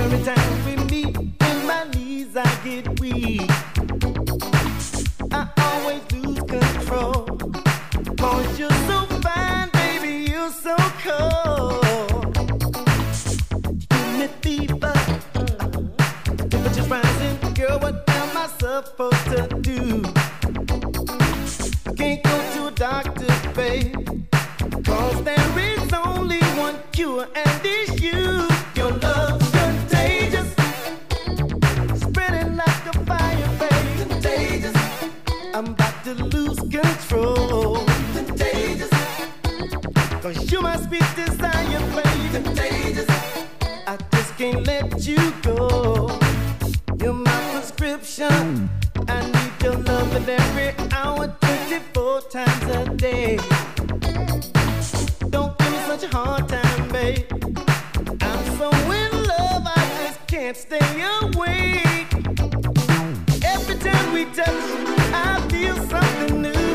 Every time we meet, in my knees I get weak. I always lose control. 'Cause you're so fine, baby, you're so cold. Give me fever, temperature's rising. Girl, what am I supposed to do? I can't go to a doctor, babe, 'cause there is only one cure, and it's you. Your love's contagious, spreading like a fire, babe. Contagious, I'm about to lose control. Contagious, 'cause you're my sweet desire, babe. Contagious, I just can't let you go. You're my prescription. I need your loving every hour, 24 times a day. Don't give me such a hard time, babe. I'm so in love, I just can't stay awake. Every time we touch, I feel something new.